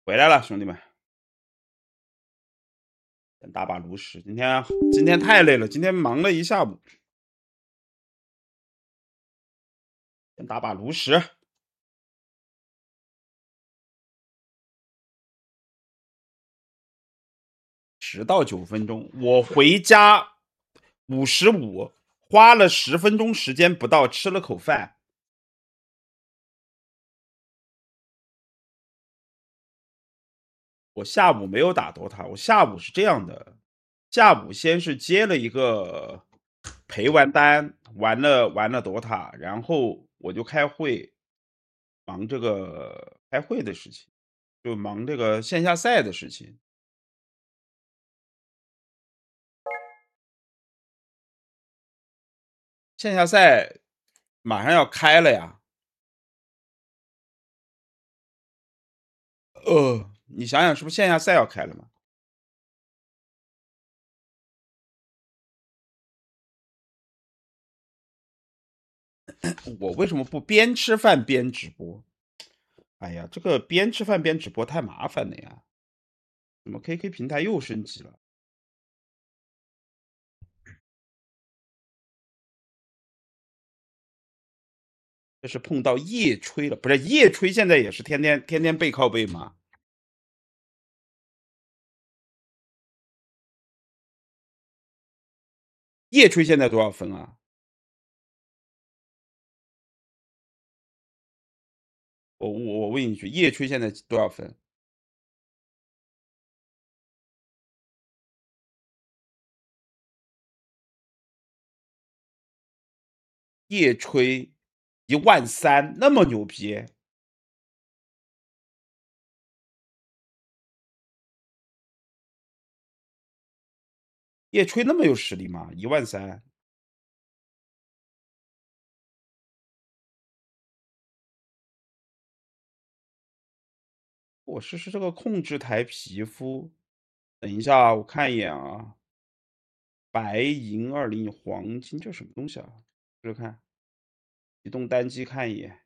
回来了，兄弟们，先打把炉石。今天太累了，今天忙了一下午，先打把炉石。10到9分钟，我回家55，花了10分钟时间不到，吃了口饭。我下午没有打 DOTA，我下午是这样的，下午先是接了一个陪玩单，玩了 DOTA，然后我就开会，忙这个开会的事情，就忙这个线下赛的事情。线下赛马上要开了呀。你想想，是不是线下赛要开了嘛？我为什么不边吃饭边直播？哎呀，这个边吃饭边直播太麻烦了呀！怎么 KK 平台又升级了？这是碰到夜吹了，不是夜吹，现在也是天天背靠背吗？夜吹现在多少分啊？我问一句，夜吹现在多少分？夜吹13000，那么牛逼？夜吹那么有实力吗？13000。我试试这个控制台皮肤，等一下啊，我看一眼啊。白银20黄金，这什么东西啊？试试看，移动单机看一眼。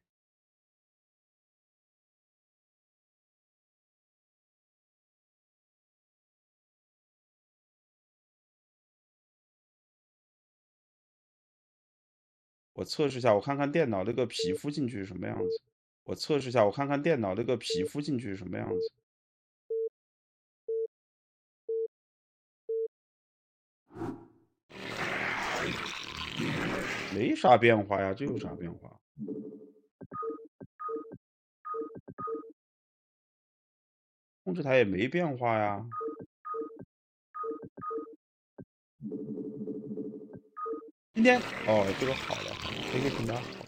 我测试一下，我看看电脑那个皮肤进去是什么样子。我测试一下，我看看电脑那个皮肤进去是什么样子。没啥变化呀，这有啥变化？控制台也没变化呀。今天这个好了，这个平台好了，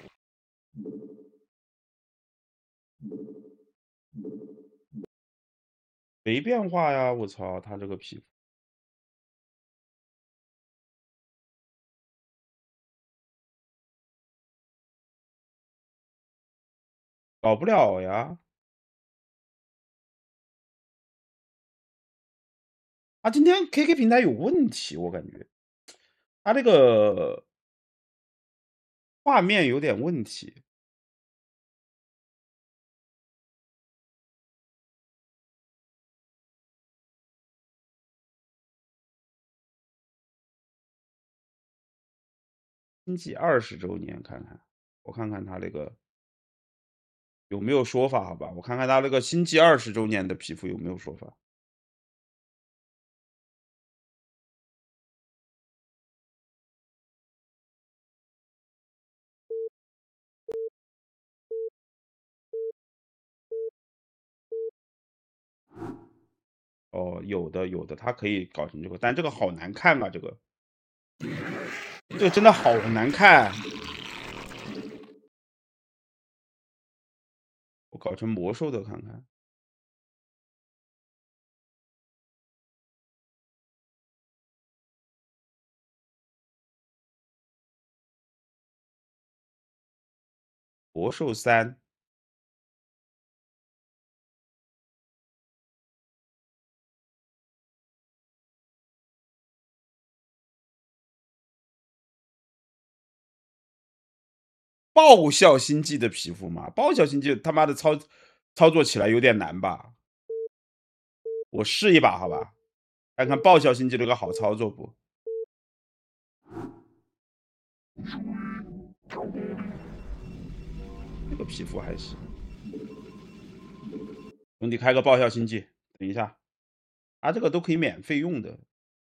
没变化呀！我操，他这个皮肤搞不了呀。啊，今天 KK 平台有问题，我感觉他这个画面有点问题。经济20周年，看看，我看看他那个有没有说法？好吧，我看看他那个星际20周年的皮肤有没有说法。有的，他可以搞成这个，但这个好难看啊，这个真的好难看。我搞成魔兽的看看。魔兽3，爆笑星际的皮肤嘛，爆笑星际他妈的操作起来有点难吧？ 我试一把好吧，看看爆笑星际这个好操作不？这个皮肤还行。兄弟，开个爆笑星际，等一下，啊，这个都可以免费用的。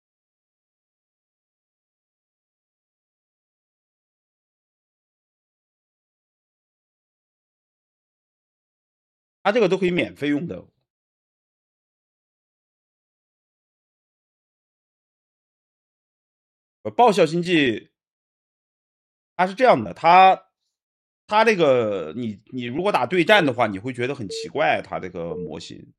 它这个都可以免费用的。爆笑星际，它是这样的，它这个你如果打对战的话，你会觉得很奇怪，它这个模型。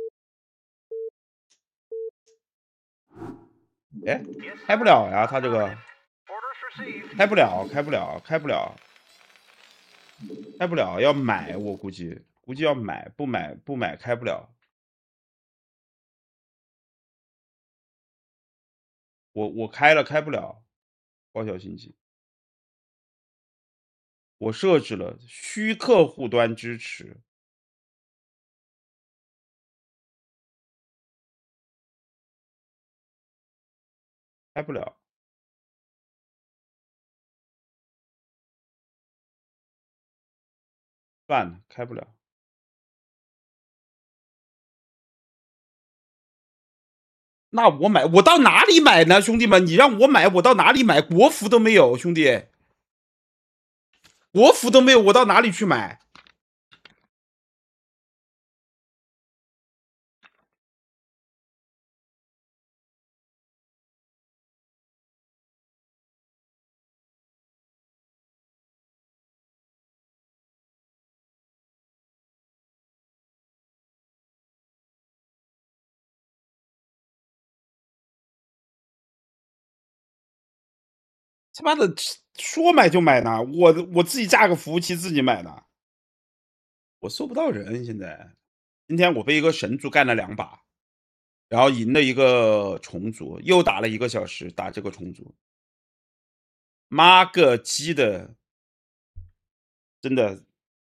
哎，开不了呀，它这个开不了，开不了，开不了，开不了，要买，我估计要买，不买开不了。我开了开不了，爆笑星际，我设置了需客户端支持，开不了，算了，开不了。那我买，我到哪里买呢，兄弟们？你让我买，我到哪里买？国服都没有，兄弟，国服都没有，我到哪里去买？他妈的，说买就买呢？我自己架个服务器自己买的，我搜不到人。现在，今天我被一个神族干了2把，然后赢了一个虫族，又打了1个小时打这个虫族，妈个鸡的，真的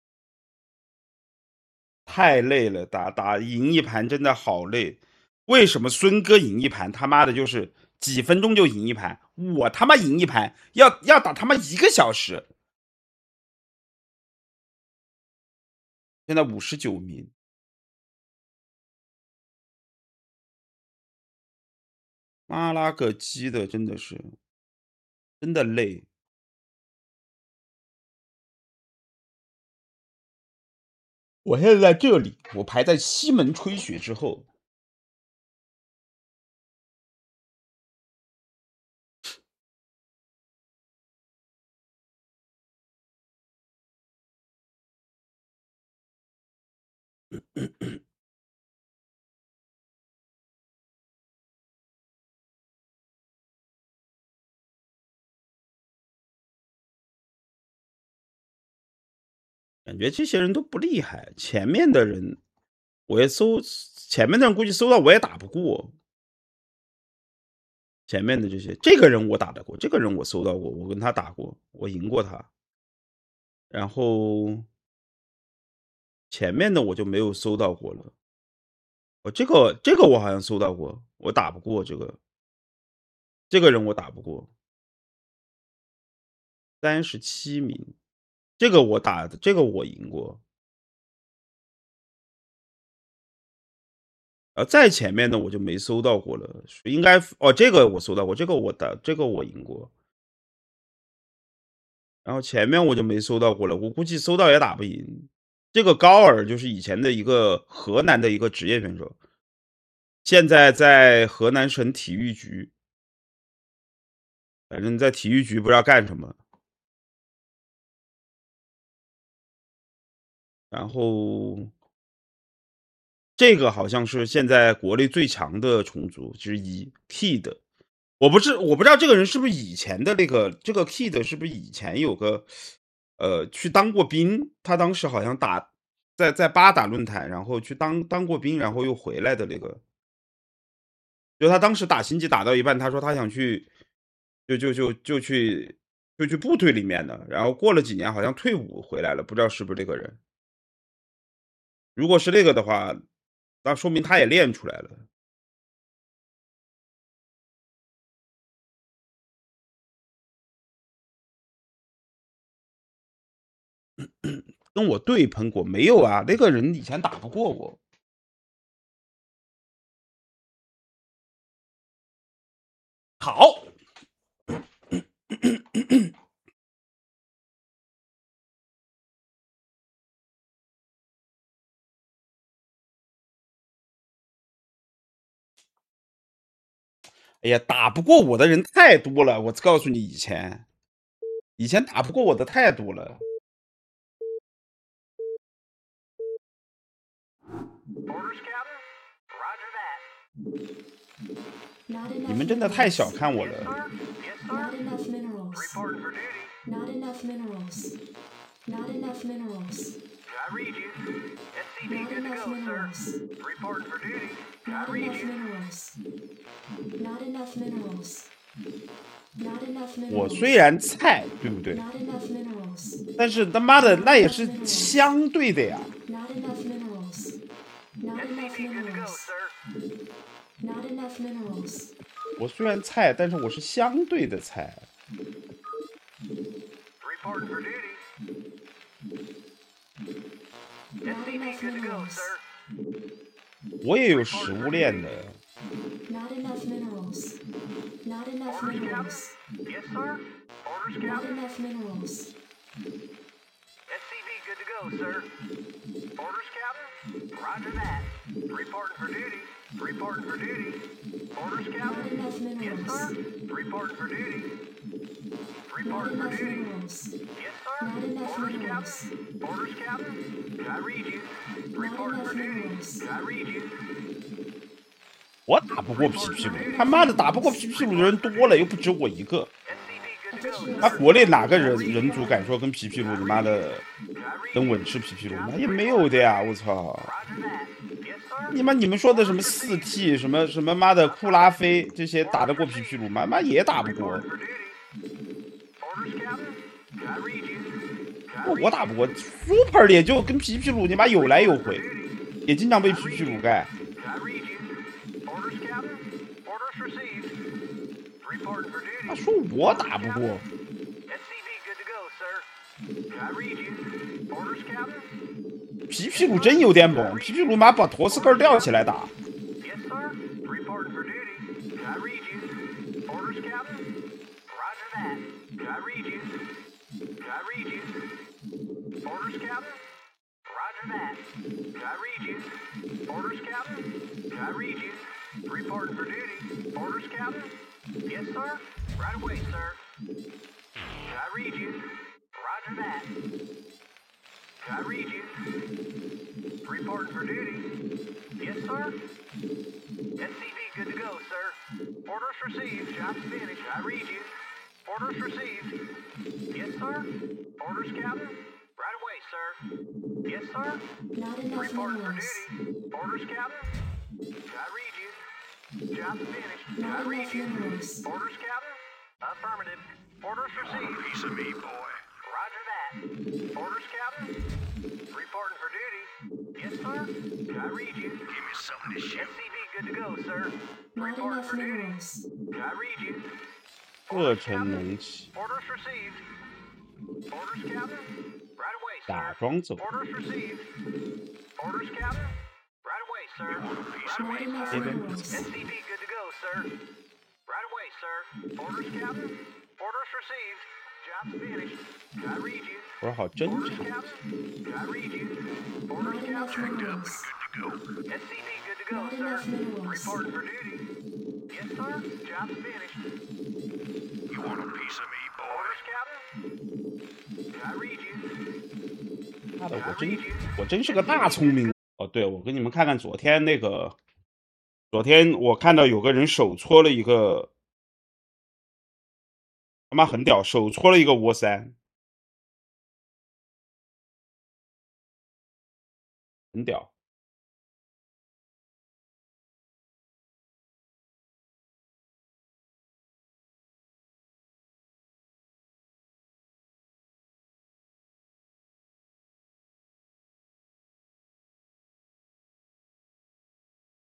太累了，打赢一盘真的好累。为什么孙哥赢一盘他妈的就是几分钟就赢一盘，我他妈赢一盘要打他妈1个小时？现在59名，妈拉个鸡的，真的是真的累。我现在在这里，我排在西门吹雪之后。感觉这些人都不厉害，前面的人我也搜，前面的人估计搜到我也打不过。前面的这个人我打得过，这个人我搜到过，我跟他打过，我赢过他。然后前面的我就没有搜到过了。这个我好像搜到过，我打不过这个人我打不过。37名，这个我打的，这个我赢过。再前面的我就没搜到过了，应该这个我搜到过，这个我打，这个我赢过。然后前面我就没搜到过了，我估计搜到也打不赢。这个高尔就是以前的一个河南的一个职业选手，现在在河南省体育局，反正在体育局不知道干什么。然后这个好像是现在国内最强的虫族之一 ，Kid。我不知道这个人是不是以前的这个 Kid 是不是以前有个去当过兵？他当时好像在八达论坛，然后去当过兵，然后又回来的那个。就他当时打星际打到一半，他说他想去，就去部队里面的，然后过了几年好像退伍回来了，不知道是不是这个人。如果是那个的话， 那说明他也练出来了。跟我对喷过没有啊？那个人以前打不过我。好，哎呀，打不过我的人太多了，我告诉你，以前打不过我的太多了。你们真的太小看我了。 Not enough minerals. Not enough minerals. Not enough minerals. I read you. SCV Not good to enough go, sir. minerals. Reporting for duty. I Not read enough you. minerals. Not enough minerals. Not enough 我 minerals. 虽然菜，对不对？ Not enough minerals. 但是他妈的那也是相对的呀。 Not enough minerals. Not enough SCV good to go, minerals. sir. Not enough minerals. 我虽然菜，但是我是相对的菜。 Reporting for duty. Not SCV enough good to go, minerals. sir. 我也有食物链的。 Not enough minerals. Not enough Orders, Captain? minerals. Yes, sir. Orders, Not Captain? enough minerals. SCV good to go, sir. Orders, Captain? Roger that. Reporting for duty. Reporting for duty. Orders, Not Captain? enough Yes, minerals. sir. Reporting for duty. Not Reporting for enough duty. minerals. Yes, sir. Not enough Orders, minerals. Captain? Orders, Captain? I read you. Not Reporting for enough duty. minerals. I read you. 我打不过皮皮鲁，他妈的打不过皮皮鲁的人多了，又不止我一个。 SCV good to go, 那 sir. 国内哪个人族敢说跟皮皮鲁你妈的跟稳吃皮皮鲁？那也没有的呀！我操！ Roger that. Yes, sir. 你们说的什么4T 什么妈的库拉菲这些打得过皮皮鲁吗？妈也打不过。 For duty. Orders, Captain? I read you. 我打不过 Super 也就跟皮皮鲁你妈有来有回，也经常被皮皮鲁盖。 I read you. Orders, Captain? Orders received. Reporting for 他 duty. 说我打不过， SCV good to go, sir. I read you. Orders, Captain? 皮皮鲁真有点猛，皮皮鲁妈把陀斯根吊起来打。 Yes, sir. Reporting for duty. I read you. Orders, Captain? Roger that. I read you. I read you. Orders, Captain? Roger that. I read you. Orders, Captain? I read you. Reporting for duty. Orders, Captain? Yes, sir. Right away, sir. I read you. Roger that. I read you. Reporting for duty. Yes, sir. SCV good to go, sir. Orders received. Job's finished. I read you. Orders received. Yes, sir. Orders, Captain. Right away, sir. Yes, sir. Not enough Reporting for minerals. duty. Orders, Captain. I read you. Job's finished. I Not read enough you. minerals. Orders, Captain. Affirmative. Orders received. Piece of me, boy. Roger that. Orders, Captain. Reporting for duty. Yes, sir. I read you. Give me something to shoot. SCV good to go, sir. Not Reporting enough for duty. minerals. I read you. 热成浓起， Orders received. Orders, Captain. Right away, 打 sir. 桩走。 Orders received. Orders, Captain. Right away, sir. Right Not away, enough sir. minerals. SCV good to go, sir. Right away, sir. Orders, Captain. Orders received. Job's finished. I read you. 我说好真 Orders, 长， Captain. I read you. Not Orders, enough Captain. minerals. SCV good to go, Not sir. enough minerals. Reporting for duty. Yes, sir. Job's finished. You want a piece of me, boy? Orders, Captain. I read you. 妈的，我真是个大聪明。哦，对，我给你们看看昨天那个，昨天我看到有个人手搓了一个，他妈很屌，手搓了一个窝三，很屌。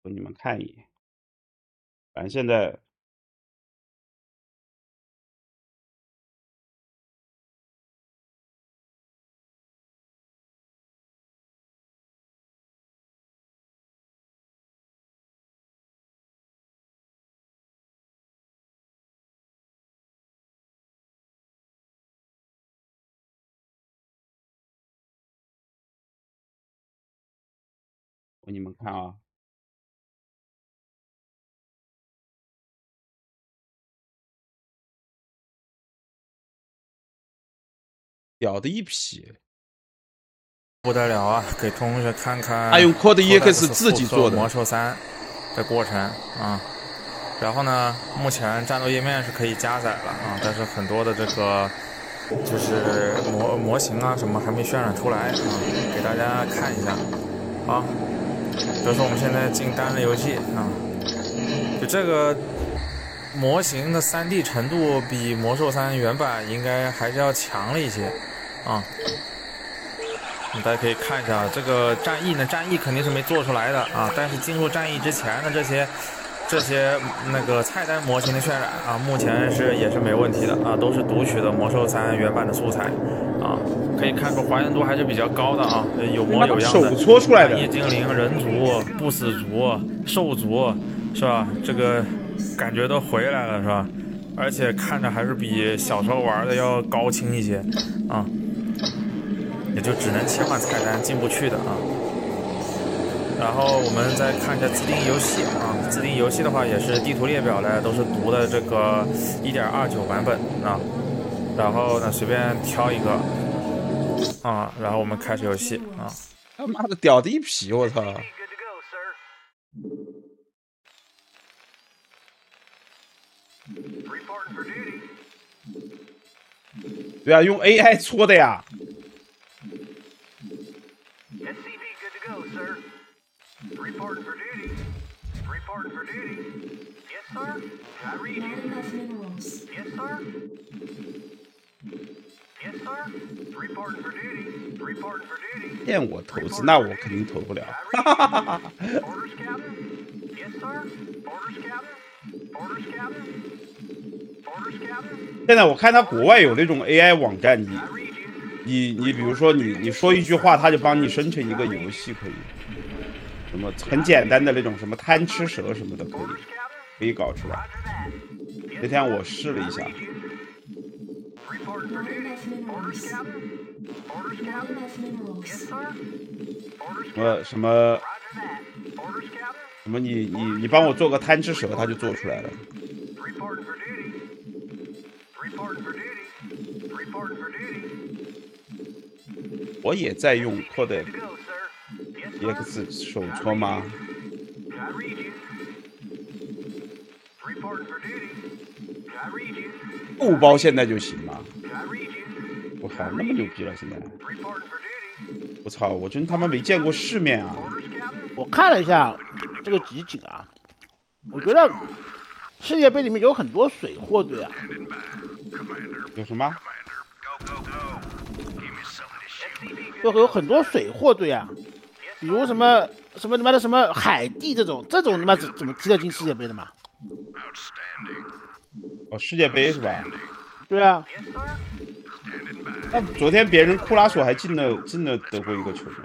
给你们看一眼。反正现在给你们看啊，屌的一批。 不得了啊！给同学看看， 他用 Code EX 自己做的魔兽3的过程啊。然后呢，目前战斗页面是可以加载了啊，但是很多的这个就是模型啊什么还没渲染出来啊，给大家看一下啊。比如说我们现在进单人游戏啊，就这个模型的3D 程度比魔兽3原版应该还是要强了一些啊。大家可以看一下这个战役呢，战役肯定是没做出来的啊，但是进入战役之前的这些那个菜单模型的渲染啊，目前也是没问题的啊，都是读取的魔兽3原版的素材啊，可以看出还原度还是比较高的啊，有模有样的。 手搓出来的夜精灵、人族、不死族、兽族是吧？这个感觉都回来了是吧？而且看着还是比小时候玩的要高清一些啊。也就只能切换菜单进不去的啊。然后我们再看一下自定义游戏啊，自定义游戏的话也是地图列表呢都是读的这个 1.29 版本啊。然后呢随便挑一个啊，然后我们开始游戏啊。 他妈的屌的一批，我操！ Good to go, sir. Reporting for duty. 对啊，用 AI 搓的呀。 SCV, good to go, sir. Reporting for duty. Reporting for duty. Yes, sir. Can I read Not you? enough minerals. Yes, sir. Yes, sir. Reporting for duty. Reporting for duty. 骗我投资，那我肯定投不了。 Orders, Captain. Yes, sir. Orders, Captain. Orders, Captain. Orders, Captain. 现在我看他国外有那种 AI 网站， I read you. 你比如说你说一句话，他就帮你生成一个游戏，可以。什么很简单的那种什么贪吃蛇什么的，可以搞出来。 Roger that. 那天我试了一下， Reporting for Not duty. enough Orders, minerals. Captain. Orders, Not Captain. enough minerals. Yes, sir. Orders, 什么 Captain. 什么 Roger that. Orders, Captain. 什么你帮我做个贪吃蛇，他就做出来了。 Reporting for duty. Reporting for duty. Reporting for duty. 我也在用 Code Good to go, sir. Yes, sir. EX 手搓吗？ Can I read you? Reporting for duty. Can I read you? 不包现在就行吗？ Can I read you? 我靠，那么牛逼了！现在， Reporting for duty. 我操，我真他妈没见过世面啊！ Orders, Captain. 我看了一下这个集锦啊，我觉得世界杯里面有很多水货队啊， 有什么？ Go, go, go. Give me something to shoot. 就有很多水货队啊，比如什么他妈的什么海地这种他妈怎么踢得进世界杯的嘛？ Outstanding. 哦，世界杯是吧？ 对啊， Yes, sir. Standing by. 那昨天别人库拉索还进了德国一个球呢。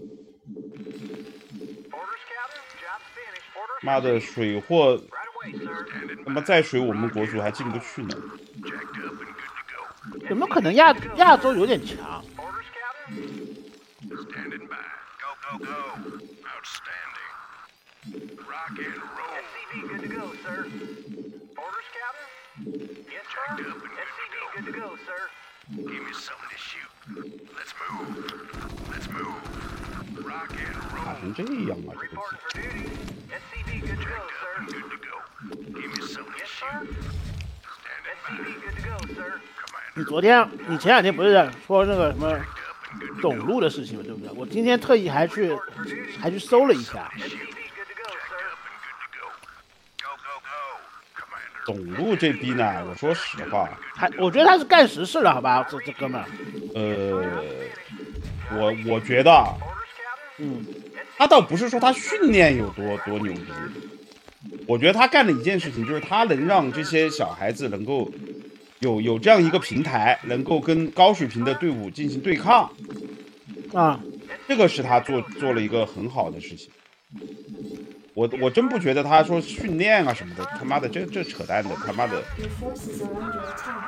Orders, Captain. Job's finished. Orders. 妈的，水货 Right away, sir. 他妈再水我们国足还进不去呢。 Jacked up and good to go. 怎么可能亚洲有点强？ Orders, Captain. Standing by. Go, go, go. Outstanding. Rock and roll. SCV, good to go, sir. Orders, Captain. Yes, sir. SCV, good to go, sir. Give me something to shoot. Let's move. Let's move. Rock and 打 roll. 成这样啊，这个 Reporting for duty. SCV, good to go, sir. Good to go. Give me something to Yes, shoot. sir. Standing SCV, by. good to go, sir. Commander. 你前两天不是说那个什么董路的事情吗？对不对？我今天特意还去搜了一下， SCV, good to go, sir. Go, go, go. Commander. 董路这逼呢，我说实话， 我觉得他是干实事了，好吧？这哥们儿， 我觉得啊 Orders, Captain. 嗯， 他倒不是说他训练有多牛逼，我觉得他干的一件事情就是他能让这些小孩子能够有这样一个平台，能够跟高水平的队伍进行对抗啊， 这个是他做了一个很好的事情。我真不觉得他说训练啊什么的，他妈的这扯淡的，他妈的。 Your forces are under attack.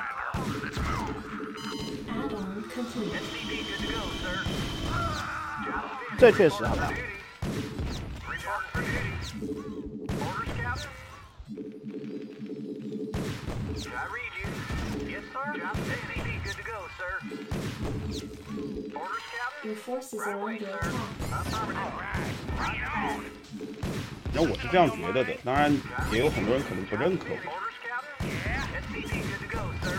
Add-on complete. 这确实好吧。 Can I read you? Yes, sir. Job SCV good to go, sir. Orders, Captain? Your forces are under attack. 那我是这样觉得的，当然也有很多人可能不认可我。 Orders, Captain? SCV good to go, sir.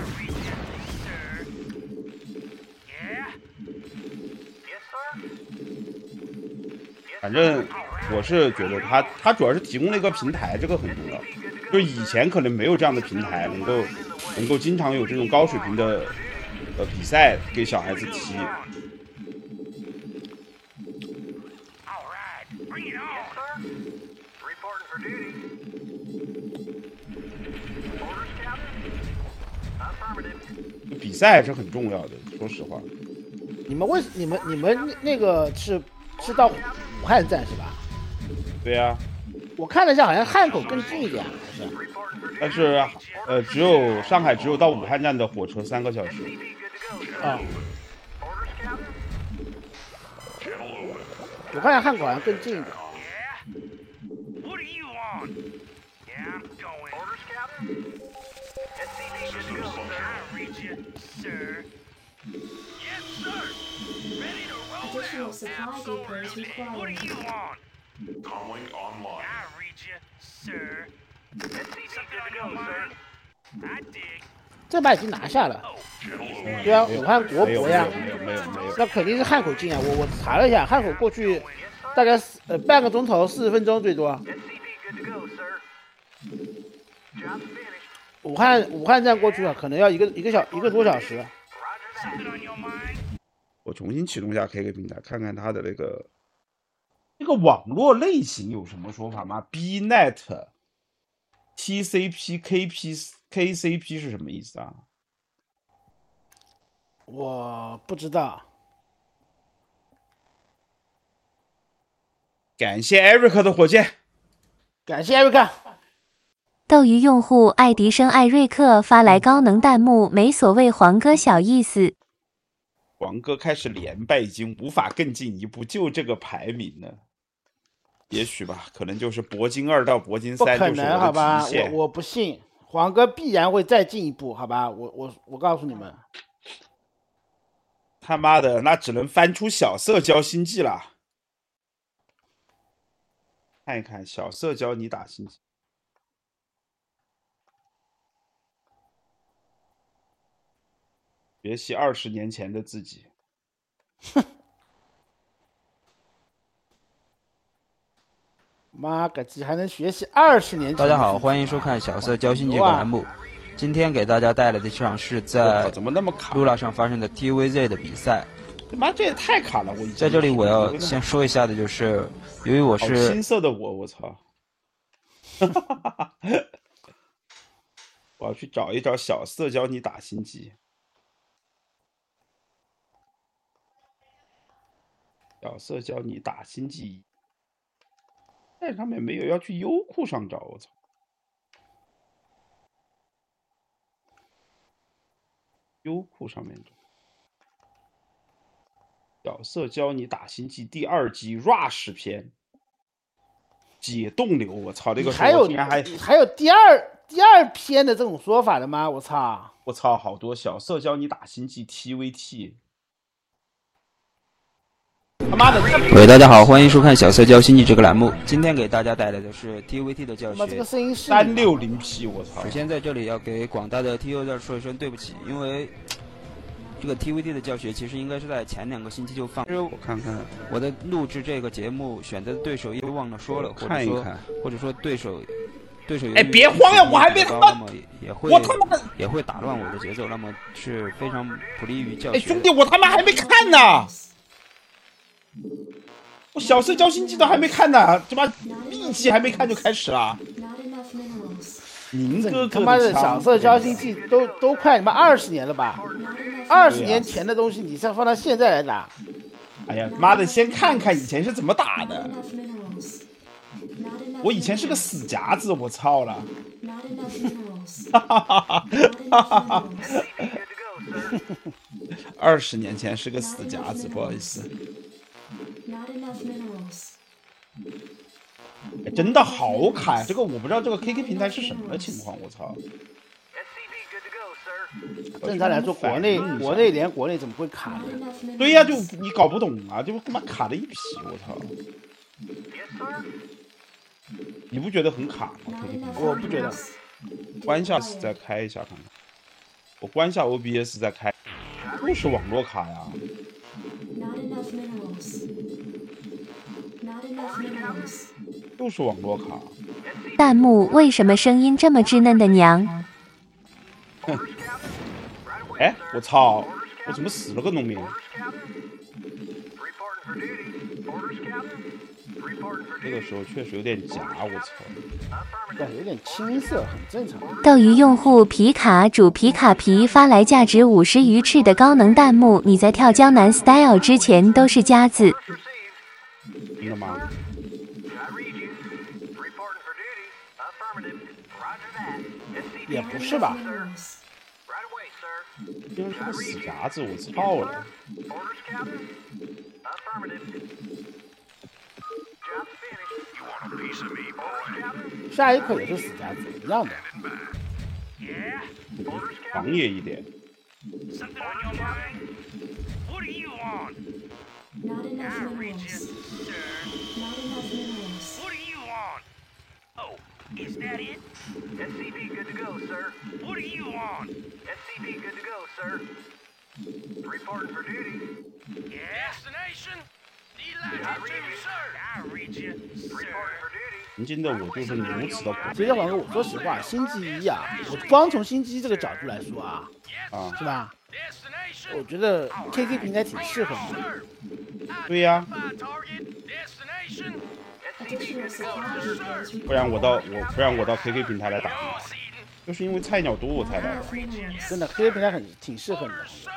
Yes, sir. 反正我是觉得他主要是提供了一个平台，这个很重要。就是以前可能没有这样的平台，能够经常有这种高水平的比赛给小孩子踢。 Reporting for duty. Orders, Captain? Affirmative. 比赛是很重要的，说实话。 你们那个是到武汉站是吧？ 对呀、 我看了一下，好像汉口更近一点，好像。 但是只有上海只有到武汉站的火车3个小时。 啊。我看汉口好像更近一点。 What are you on? Yeah, I'm going. Orders, Captain? SCV good to go, sir. I read you, sir. Yes, sir. Ready to roll Additional out. supply Now, so depots reloaded. required. What are you on? Comlink online. I read you, sir. SCV Something good on to your go, sir. mind? I dig. 这把已经拿下了。 Channel 对啊， 没有武汉国没有博呀， 没有。 那肯定是汉口近啊。我查了一下，汉口过去大概半个钟头40分钟最多。 SCV good to go, sir. Job's finished. 武汉站过去啊，可能要一个多小时。 Roger Something that. on your mind? 我重新启动一下 KK 平台，看看它的这个网络类型有什么说法吗 ？BNet、TCP、KCP 是什么意思啊？ 我不知道。 感谢 Eric 的火箭， 感谢艾瑞克。 斗鱼用户爱迪生艾瑞克发来高能弹幕，没所谓黄哥小意思。 王哥开始连败，已经无法更进一步，就这个排名了。也许吧，可能就是铂金2到铂金3 不可就是我的能好吧？ 极限。 我不信，黄哥必然会再进一步，好吧？我告诉你们， 他妈的，那只能翻出小色交星际了。看一看小色教你打星际。学习20年前的自己。 妈个鸡，还能学习20年前。 大家好，欢迎收看小色交心这个栏目。今天给大家带来的这场是在怎么那么卡 Lula 上发生的 TVZ 的比赛。 他妈这也太卡了！我已经在这里我要先说一下的就是，由于我好是青涩的我操！我要去找一找小色教你打星际。小色教你打星际，在上面没有，要去优酷上找。我操！优酷上面找。小色教你打星际第2季 Rush 篇，解冻流。我操，这个还有第二篇的这种说法的吗？我操！ 我操，好多小色教你打星际 TVT。他妈的！ 喂，大家好，欢迎收看小色交心际这个栏目。今天给大家带来的是 TVT 的教他妈这个学。 声音是 360P， 我操！ 首先在这里要给广大的 TU 说一声对不起，因为这个 TVT 的教学其实应该是在前2个星期就放。 我看看我的录制这个节目选择的对手又忘了说了， 看一看， 或者说对手哎，别慌呀，我还没他妈， 那么我他妈也会打乱我的节奏，那么是非常不利于教学。 哎，兄弟，我他妈还没看呢！ 我小社交星际都还没看呢，这把 B 期还没看就开始了。 Not enough minerals. 您哥哥他妈的小社交星际都快他妈20年了吧？20年前的东西，你再放到现在来打， 哎呀妈的，先看看以前是怎么打 Not 的。 enough minerals. Not enough 我以前是个死夹子，我操了！ Not enough minerals. 哈哈哈哈 Not enough minerals. Good to go, sir. 20年前是个死夹子，不好意思。 Not enough minerals. 哎真的好卡呀！这个我不知道这个 KK 平台是什么情况，我操！ SCP good to go, sir. 正常来说，国内连国内怎么会卡呢？ Not enough minerals. 对呀，就你搞不懂啊，就他妈卡了一批，我操！ Yes, sir. 你不觉得很卡吗 Not ？KK 平台 enough 我不觉得 minerals. 关一下再开一下看看。我关一下 OBS 再开，又是网络卡呀！ Not enough minerals. Not enough minerals. 又是网络卡。 弹幕为什么声音这么稚嫩的娘？ 哎，我操！我怎么死了个农民？ Orders, Captain. Reporting for duty. Orders, Captain. Reporting for 这个 duty. 时候确实有点假，我操！ Affirmative. 对，有点青涩，很正常。 斗鱼用户皮卡主皮卡皮发来价值50鱼翅的高能弹幕，你在跳江南 style 之前都是夹子。 Received. 真的吗？ I read you. Reporting for duty. Affirmative. Roger that. SCP 也不是吧？ Minerals. right away, sir. 竟然是个死夹子，我操了！ Orders, Captain. Affirmative. Job's finished. You want a piece of me, boy? Captain. 下一刻也是死夹子，一样的。 Yeah? Orders, 狂 Captain. 野一点。 Something on your mind? What do you want? Not enough I read you, minerals. sir. Not enough minerals. What do you want? Oh, is that it? SCP good to go, sir. What do you want? SCP good to go, sir. Reporting for duty. Yeah? Destination? Delighted to, sir. I read you, sir. Reporting for duty. 曾经的我就是如此的其实黄哥，我说实话，星际一啊，我光从星际这个角度来说啊， 啊！ 是吧？ Destination? 我觉得 KK 平台挺适合你的。 Sir. 对呀， Identify target. Destination? SCP good Additional to go, supply sir. depots 不然我 required. 到 KK 平台来打， Boss Eden. 就是因为菜鸟多我才来的。 Minerals. 真的 KK 平台挺适合你的。 Sir.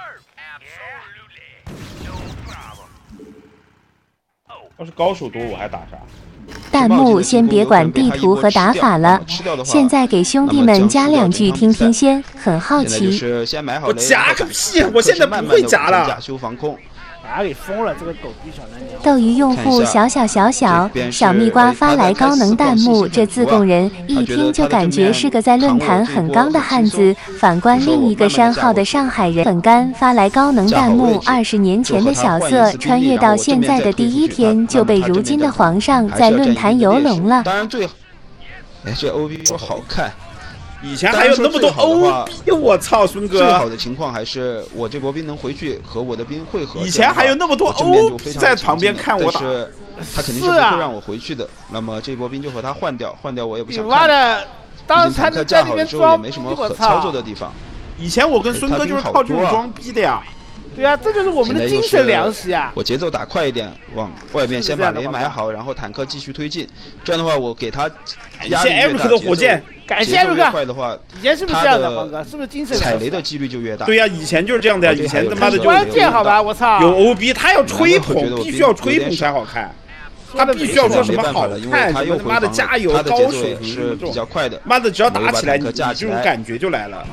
Absolutely. No problem. 要是高手多我还打啥？ 弹幕先别管地图和打法了，现在给兄弟们加2句听听先，很好现在就奇。 是先买好我雷， 夹个屁！我现在不会夹了。 假修防空。 把他给封了，这个狗逼小男娘。 斗鱼用户小小蜜瓜发来高能弹幕，这自贡人一听就感觉是个在论坛很刚的汉子。反观另一个山号的上海人很干发来高能弹幕，20年前的小色穿越到现在的第一天就被如今的皇上在论坛游龙了。 当然最好，哎，这 OB 说好看。 以前还有那么多 OB， 我操，孙最好哥！ 的情况还是我这波兵能回去和我的兵汇合。 以前还有那么多我正面就 OB 非常在旁边看我打但是他肯定是不会让我回去的。那么这波兵就和他换掉，换掉我也不你想看。 妈的，当时毕竟坦克还能在那架好了之后也边装逼， 没什么可我操操作！的地方。 以前我跟孙哥就是靠这种装逼的呀。 对啊，这就是我们的精神粮食啊！ 我节奏打快一点，往外面先把雷埋好，然后坦克继续推进。这样的话，我给他压力越大， 感谢艾瑞克的火箭， 感谢艾瑞克。 快的话， 以前是不是这样的，黄哥？是不是精神踩雷的几率就越大？ 对呀，以前就是这样的呀。以前他妈的就关键好吧，我操！ 有 OB， 他要吹捧，必须要吹捧才好看。他必须要说什么好看，什么他妈的加油高手是比较快的。 妈的，只要打起来，你这种感觉就来了。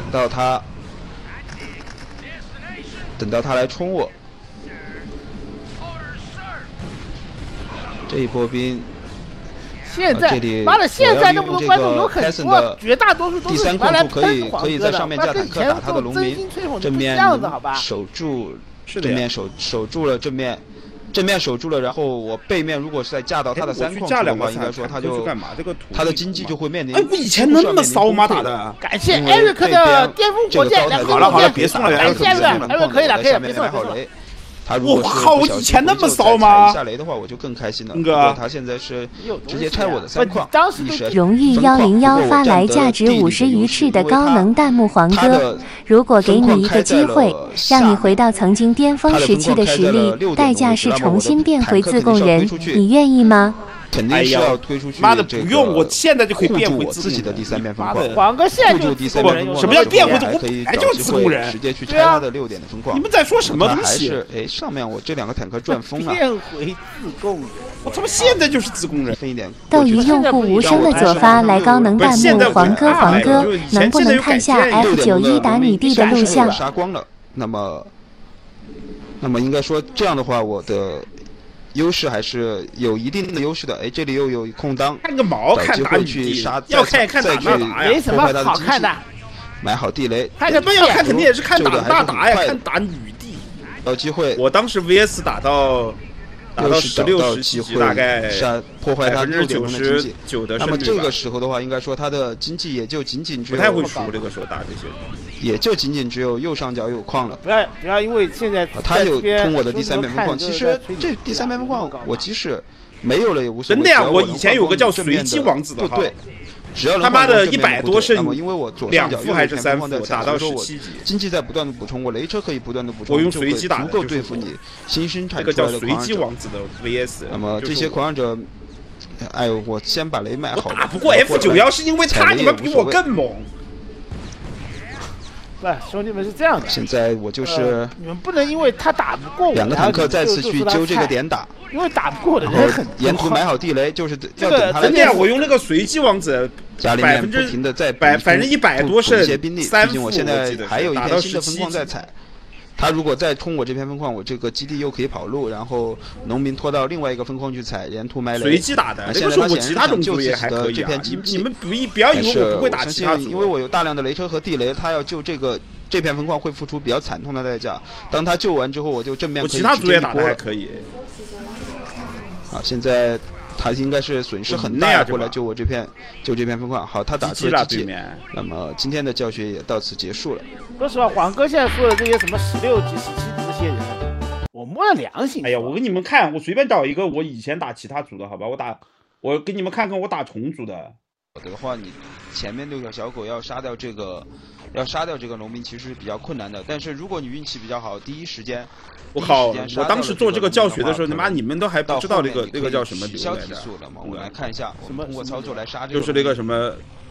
等到他来冲我，这一波兵， 现在妈的，现在那么多观众有很多，绝大多数都是拿来喷黄哥的。那跟以前这种真心吹捧是不一样的，好吧？ 守住，正面守住了正面。正面守住了，然后我背面如果是再架到他的3矿的话，应该说他的经济就会面临。 哎，我以前那么骚吗？打的？ 感谢艾瑞克的巅峰火箭， 好了好了，别送了， 感谢艾瑞克，可以了，别送了。 他如果是不小心回球踩一下雷的话，我就更开心了。不过他现在是直接拆我的3矿， 荣誉101发来价值50鱼翅的高能弹幕黄哥，如果给你一个机会，让你回到曾经巅峰时期的实力，代价是重新变回自贡人，你愿意吗？ 肯定是要推出去。 妈的，不用，我现在就可以变回自己的第3面分矿。 黄哥现在就第3面分矿， 什么叫变回可以找机会直接去拆他的6点的分矿。 你们在说什么东西？ 哎，上面我这2个坦克赚疯了。 变回自贡人， 我他妈现在就是自贡人。 分一点。 斗鱼用户无声的左发来高能弹幕，黄哥，能不能看下 F91打你弟的录像？ 杀光了。那么应该说这样的话，我的优势还是有一定的优势的。哎，这里又有空当， 看个毛，看打你弟，要看一看打那打呀， 没什么好看的。 买好地雷， 看要看肯定也是看打大打呀，看打女帝。 有机会， 我当时 VS 打到16、17，大概破坏他6点钟的经济。 那么这个时候的话，应该说他的经济也就仅仅只有不太会输这个时候打这些， 也就仅仅只有右上角有矿了。 不要因为现在他有通我的第3面分矿，其实这第3面分矿我即使没有了也无所谓。 真的呀，我以前有个叫随机王子的号， 对，只要他妈的100多胜， 因为我左上角 2副还是3副打到17级， 经济在不断的补充，我雷车可以不断的补充， 我用随机打足够对付你新生产出来的狂随机王子的 VS。 那么这些狂热者，哎呦，我先把雷买好。 我打不过 F91是因为他你们比我更猛。 不，兄弟们是这样的。 现在我就是， 你们不能因为他打不过我 ，2个坦克再次去揪这个点打， 因为打不过的人很多。 沿途买好地雷，就是要等他来。真的，我用那个随机王子， 家里面不停的在反正100多胜 ，3副，我现在还有一片新的分矿在踩。他如果再冲我这片分矿，我这个基地又可以跑路，然后农民拖到另外一个分矿去采，沿途埋雷。 随机打的，这个时候我其他种族也还可以。你们不要以为我不会打其他族， 因为我有大量的雷车和地雷，他要救这片分矿会付出比较惨痛的代价。当他救完之后，我就正面可以其他族也打的还可以。 啊，现在他应该是损失很大，过来救我这片分矿。好，他打出了机器。那么今天的教学也到此结束了。 说实话，黄哥现在说的这些什么16级、17级这些人，我摸了良心。 哎呀，我给你们看，我随便找一个我以前打其他组的好吧，我给你们看看我打重组的。 的话，你前面6条小狗要杀掉这个农民，其实是比较困难的。但是如果你运气比较好，第一时间。 我靠！我当时做这个教学的时候，他妈你们都还不知道那个叫什么流来着？ 我们来看一下，通过操作来杀这个。就是那个什么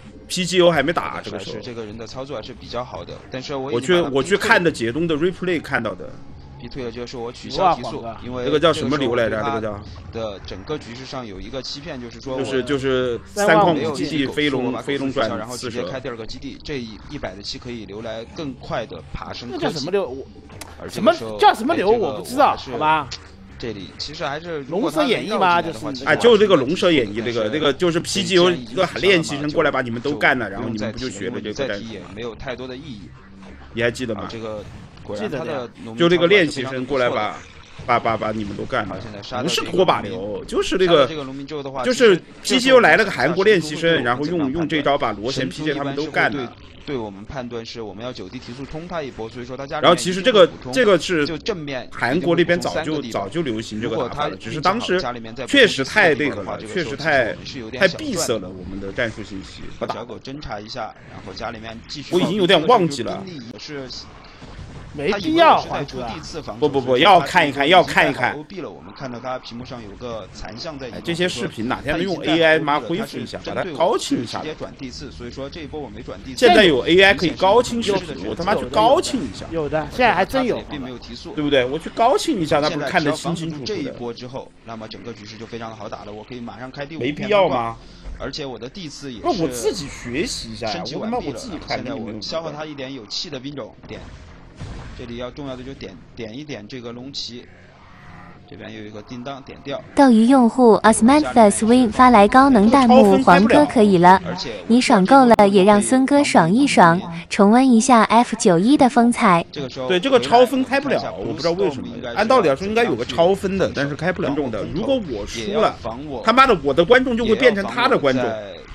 PGO 还没打，这个时候这个人的操作还是比较好的。但是我去看的解冻的 replay 看到的。 逼退了就是我取消提速，因为这个叫什么流来着？这个叫的整个局势上有一个欺骗，就是说就是3矿5基地飞龙转， 然后直接开第2个基地，这100的气可以留来更快的爬升。 那叫什么流？叫什么流？我不知道，好吧？ 这里其实还是龙蛇演绎吗？就是就是这个龙蛇演绎，那个就是 PG 有一个练习生过来把你们都干了，然后你们不就学了这个战术？ 也没有太多的意义。 你还记得吗？ 这个。记得的， 就这个练习生过来把你们都干了，不是拖把流，就是那个，就是 PGO 来了个韩国练习生，然后用这招把罗贤 PJ 他们都干了。 对我们判断是我们要9D提速冲他一波，所以说他家里。 然后其实这个是就正面韩国那边早就流行这个打法了，只是当时确实太那个了，确实太闭塞了我们的战术信息。 小狗侦查一下，然后家里面继续。 我已经有点忘记了。 没必要， 不，要看一看，要看一看。 了，我们看到他屏幕上有个残像在。 这些视频哪天能用 AI 妈恢复一下，把它高清一下。 直接转地次，所以说这一波我没转地次。 现在有 AI 可以高清视频，我他妈去高清一下。 有的，现在还真有， 并没有提速， 对不对？我去高清一下，他不是看得清清楚楚的。 这一波之后，那么整个局势就非常的好打了，我可以马上开第5片。 没必要吗？ 而且我的地次也是。 那我自己学习一下呀，我自己看。 现在我消耗他一点有气的兵种点。这里要重要的就点一点这个龙旗，这边有一个叮当点掉。 斗鱼用户 Asmanthus Win 发来高能弹幕，黄哥可以了，你爽够了，也让孙哥爽一爽，重温一下 F91的风采。 对，这个超分开不了，我不知道为什么。按道理来说应该有个超分的，但是开不了的。如果我输了，他妈的我的观众就会变成他的观众。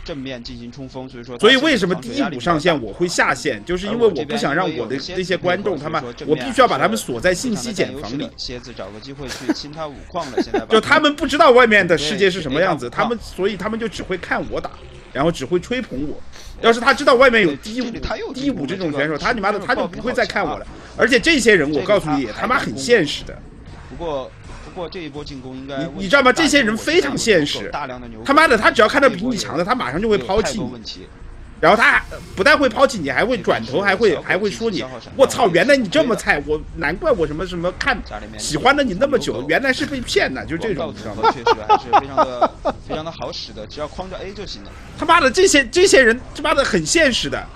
正面进行冲锋， 所以为什么第一补上线我会下线，就是因为我不想让我的那些观众他妈，我必须要把他们锁在信息茧房里。 蝎子找个机会去清他5矿了，现在就他们不知道外面的世界是什么样子，所以他们就只会看我打，然后只会吹捧我。要是他知道外面有第五这种选手，他你妈的他就不会再看我了。而且这些人我告诉你也他妈很现实的。 不过这一波进攻应该你知道吗？这些人非常现实，他妈的他只要看到比你强的，他马上就会抛弃你。然后他不但会抛弃你，还会转头还会说你，我操，原来你这么菜，我难怪我什么什么喜欢了你那么久，原来是被骗的，就这种，知道吗？ 确实还是非常的好使的，只要框着 A 就行了。 他妈的这些人他妈的很现实的。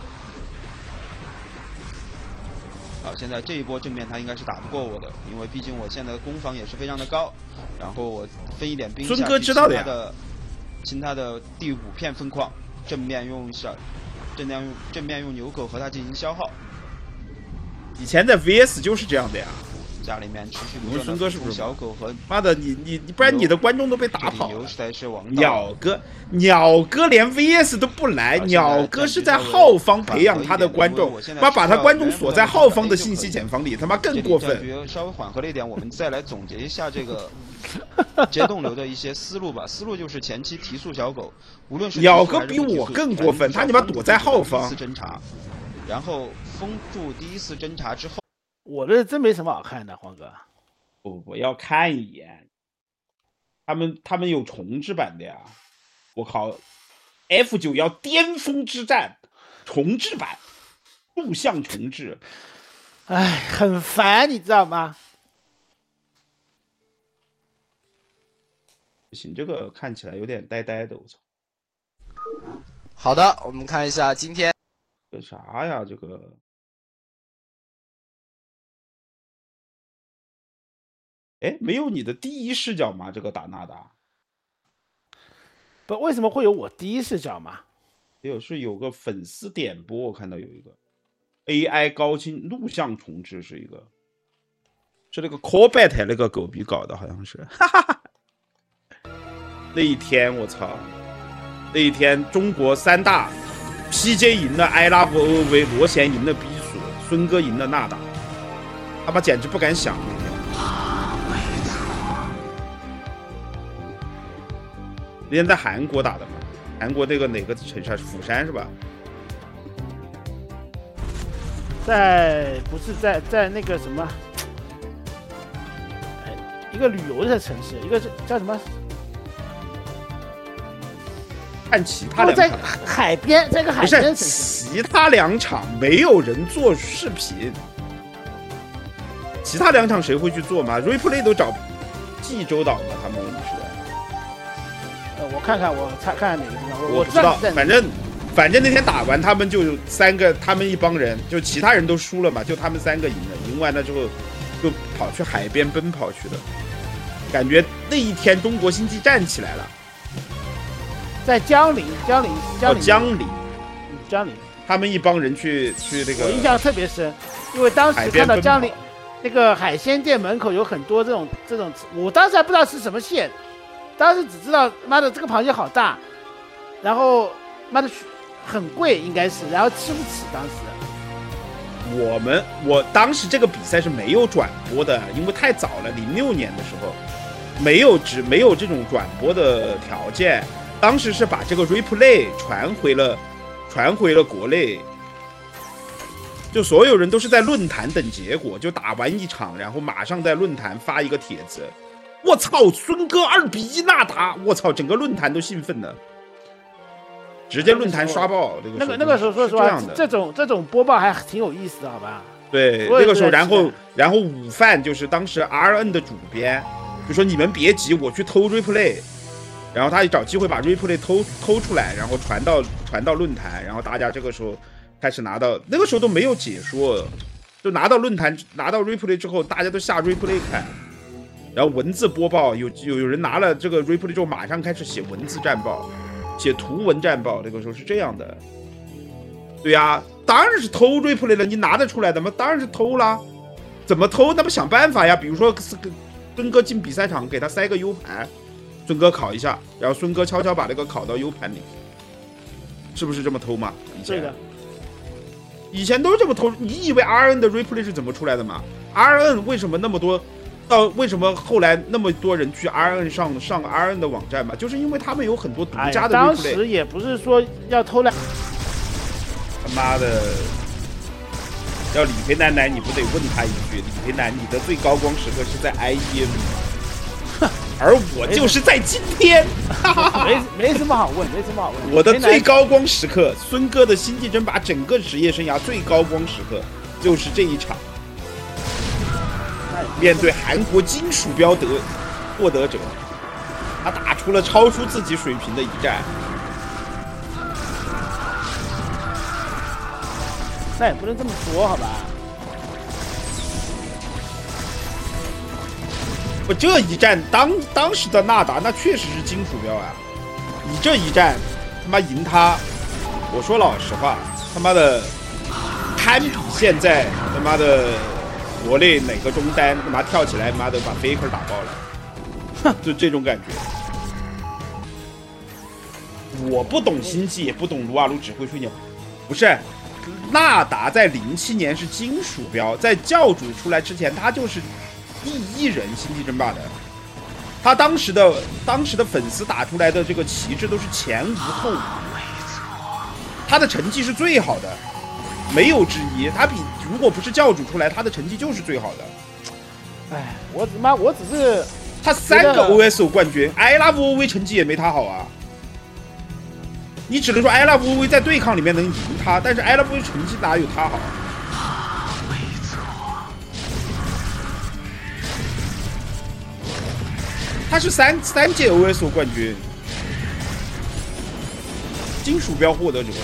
好，现在这一波正面他应该是打不过我的，因为毕竟我现在的攻防也是非常的高，然后我分一点兵下去， 孙哥知道的呀， 清他的第5片分矿。正面用牛狗和他进行消耗。 以前在 VS 就是这样的呀。 家里面持续不断的小狗和妈的你不然你的观众都被打跑了。鸟哥连 VS 都不来，鸟哥是在后方培养他的观众，把他观众锁在后方的信息茧房里，他妈更过分。 稍微缓和了一点，我们再来总结一下这个接动流的一些思路吧。思路就是前期提速小狗，无论是鸟哥比我更过分，他你妈躲在后方。 第1次侦查，然后封住第1次侦查之后。 我这真没什么好看的，黄哥。 我要看一眼，他们有重置版的呀！我靠 ，F9要巅峰之战重置版，录像重置， 哎，很烦，你知道吗？ 不行，这个看起来有点呆呆的，我操！ 好的，我们看一下今天这啥呀？这个。哎，没有你的第一视角吗？这个打纳达， 不，为什么会有我第一视角吗？ 有个粉丝点播，我看到有一个 AI 高清录像重置，是那个 Callback 那个狗逼搞的，好像是，哈哈哈。那一天我操，那一天中国3大 PJ 赢了 I Love OV， 罗贤赢了逼索，孙哥赢了纳达，他妈简直不敢想。那天在韩国打的嘛，韩国那个哪个城市？釜山是吧？ 不是在那个什么，一个旅游的城市，一个叫什么？ 看其他2场， 在海边，在个海边城市。 其他2场没有人做视频，其他2场谁会去做嘛 ？Replay 都找济州岛嘛，他们是。 我看看哪个地方， 我不知道，反正那天打完，他们就3个，他们一帮人，就其他人都输了嘛，就他们3个赢了，赢完了之后就跑去海边奔跑去了，感觉那一天中国经济站起来了。 在江陵， 他们一帮人去那个， 我印象特别深，因为当时看到江陵那个海鲜店门口有很多这种，我当时还不知道是什么蟹。当时只知道妈的这个螃蟹好大，然后妈的很贵应该是，然后吃不起。当时我当时这个比赛是没有转播的，因为太早了，06年的时候没有这种转播的条件。当时是把这个 replay 传回了国内，就所有人都是在论坛等结果，就打完一场，然后马上在论坛发一个帖子。我操，孙哥2比1纳达！我操，整个论坛都兴奋了，直接论坛刷爆。 那个时候说实话，这种播报还挺有意思的，好吧？ 对，那个时候，然后午饭就是当时 RN 的主编就说：“你们别急，我去偷 replay。”然后他找机会把 replay 偷出来，然后传到论坛，然后大家这个时候开始拿到，那个时候都没有解说，就拿到论坛拿到 replay 之后，大家都下 replay 看。然后文字播报，有人拿了这个 replay 之后，马上开始写文字战报，写图文战报。那个时候是这样的，对呀，当然是偷 replay 了，你拿得出来的吗？当然是偷啦，怎么偷？那么想办法呀，比如说孙哥进比赛场，给他塞个 U 盘，孙哥考一下，然后孙哥悄悄把那个拷到 U 盘里， 是不是这么偷嘛？ 对的， 以前都是这么偷。你以为 RN 的 replay 是怎么出来的吗 ？RN 为什么那么多？为什么后来那么多人去 RN 上 RN 的网站嘛？就是因为他们有很多独家的 replay。 当时也不是说要偷来。 他妈的！要李培南来，你不得问他一句：李培南，你的最高光时刻是在 IEM， 而我就是在今天。 没什么好问，没什么好问。 我的最高光时刻，孙哥的星际争霸整个职业生涯最高光时刻就是这一场，面对韩国金鼠标获得者，他打出了超出自己水平的一战。 那也不能这么说，好吧？ 不，这一战当时的纳达那确实是金鼠标啊！你这一战他妈赢他，我说老实话，他妈的堪比现在他妈的国内哪个中单他妈跳起来他妈的把 Faker 打爆了，就这种感觉。我不懂星际，也不懂撸啊撸，只会吹牛，不是。纳达在07年是金鼠标，在教主出来之前，他就是第一人星际争霸的。他当时的粉丝打出来的这个旗帜都是前无后无，他的成绩是最好的，没有之一。他比如果不是教主出来，他的成绩就是最好的。 哎，我只是他3个 OSO 冠军 ，I Love OV 成绩也没他好啊。你只能说 I Love OV 在对抗里面能赢他，但是 I Love OV 成绩哪有他好？他是三届 OSO 冠军，金鼠标获得者。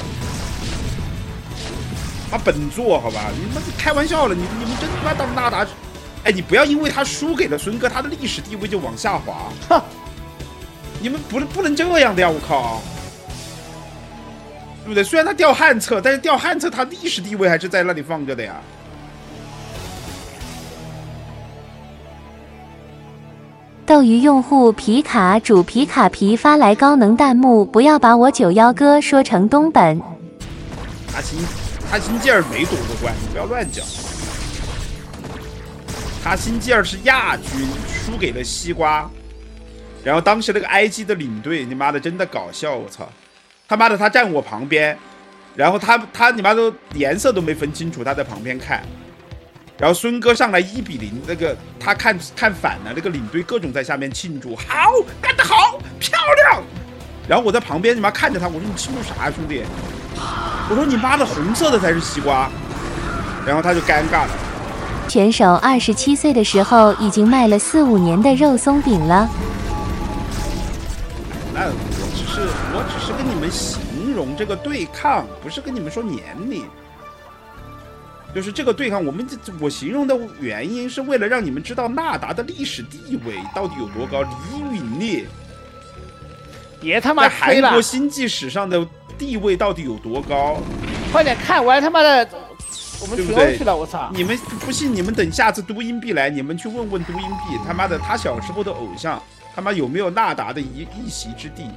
他本座好吧，你们开玩笑了，你们真他妈当纳达？哎，你不要因为他输给了孙哥，他的历史地位就往下滑。你们不能这样的呀！我靠！对不对？虽然他掉汉册，但是掉汉册他历史地位还是在那里放着的呀。 斗鱼用户皮卡主皮卡皮发来高能弹幕，不要把我91哥说成东本。 他辛吉尔没夺过冠，你不要乱讲。他辛吉尔是亚军，输给了西瓜。然后当时那个 IG 的领队，你妈的真的搞笑，我操！他妈的，他站我旁边，然后他你妈都颜色都没分清楚，他在旁边看，然后孙哥上来1比0，那个他看反了，那个领队各种在下面庆祝，好，干得好，漂亮。然后我在旁边你妈看着他，我说你庆祝啥呀，兄弟？我说你妈的红色的才是西瓜。然后他就尴尬了。 选手27岁的时候已经卖了4、5年的肉松饼了。 那我只是跟你们形容这个对抗，不是跟你们说年龄。就是这个对抗，我形容的原因是为了让你们知道纳达的历史地位到底有多高。李允烈， 别他妈在韩国星际史上的地位到底有多高？ 快点看完他妈的，我们学欧去了，我操！ 你们不信，你们等下次都音币来，你们去问问都音币，他妈的他小时候的偶像。他妈有没有纳达的一席之地？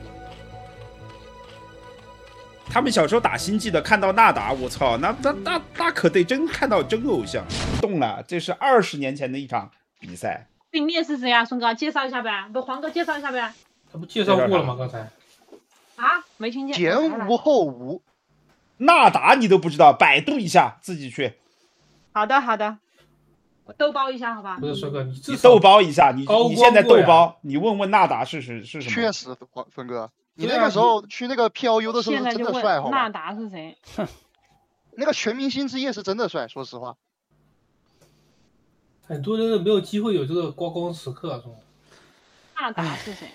他们小时候打星际的，看到纳达，我操，那可得真看到真偶像。动了，这是20年前的一场比赛。 对面是谁啊？孙哥，介绍一下呗，不，黄哥介绍一下呗。 他不介绍过了吗？刚才啊，没听见。 前无后无， 纳达你都不知道，百度一下，自己去。 好的。我豆包一下，好吧？ 不是孙哥，你豆包一下，你现在豆包，你问问纳达是什么？ 确实，孙哥，你那个时候去那个 PLU 的时候是真的帅，好吧？ 纳达是谁？ 那个全明星之夜是真的帅，说实话。 很多人都没有机会有这个高光时刻， 纳达是谁？